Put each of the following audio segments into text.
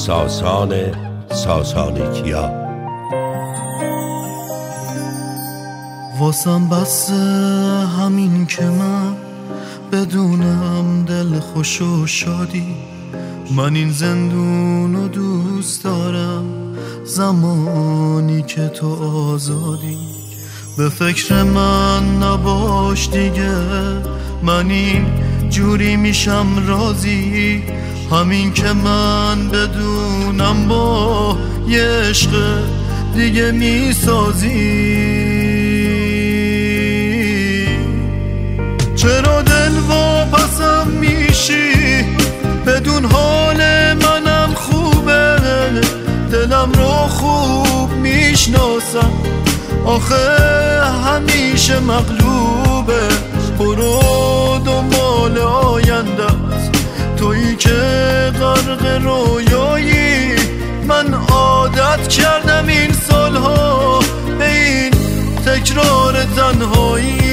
ساسانیکیا. واسم بس همین که من بدونم دل خوش و شادی، من این زندونو دوست دارم زمانی که تو آزادی. به فکر من نباش دیگه، من این جوری میشم راضی، همین که من بدونم با یه عشق دیگه میسازی. چرا دل واپسم میشی بدون حال منم خوبه، دلم رو خوب میشناسم آخه همیشه مغلوبه. برو دنبال آیندت، تویی که غرق رویایی، من عادت کردم این سالها به این تکرار تنهایی.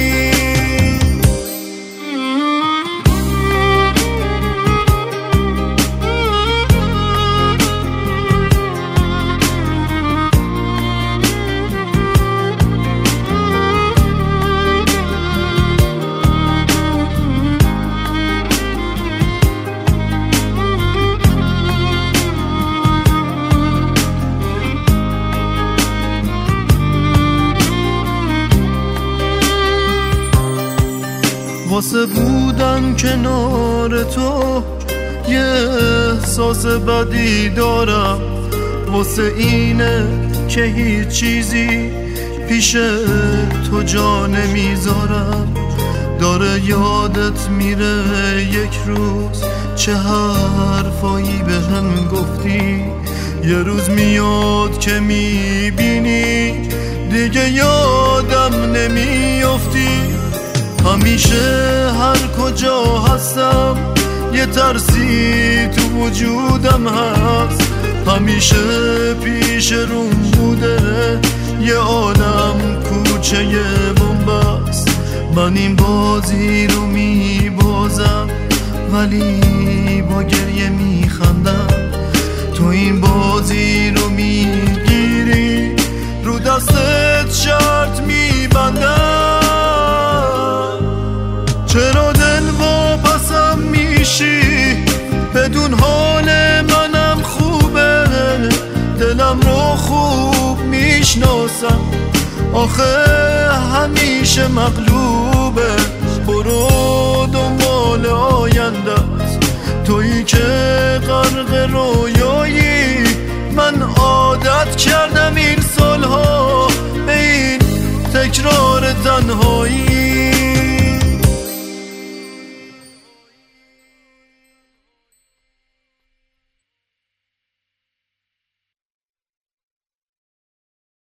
واسه بودن کنار تو یه احساس بدی دارم، واسه اینه که هیچ چیزی پیش تو جا نمیذارم. داره یادت میره یک روز چه حرفایی بهم گفتی، یه روز میاد که میبینی دیگه یادم نمیافتی. همیشه هر کجا هستم یه ترسی تو وجودم هست، همیشه پیش روم بوده یه عالم کوچه بن‌بست. من این بازی رو میبازم ولی با گریه میخندم، تو این بازی رو میگیری رو دستت شرط میبندم. چرا دل واپسم میشی بدون حال منم خوبه، دلم رو خوب میشناسم آخه همیشه مغلوبه. برو دنبال آیندت، تویی که غرق رویایی، من عادت کردم این سالها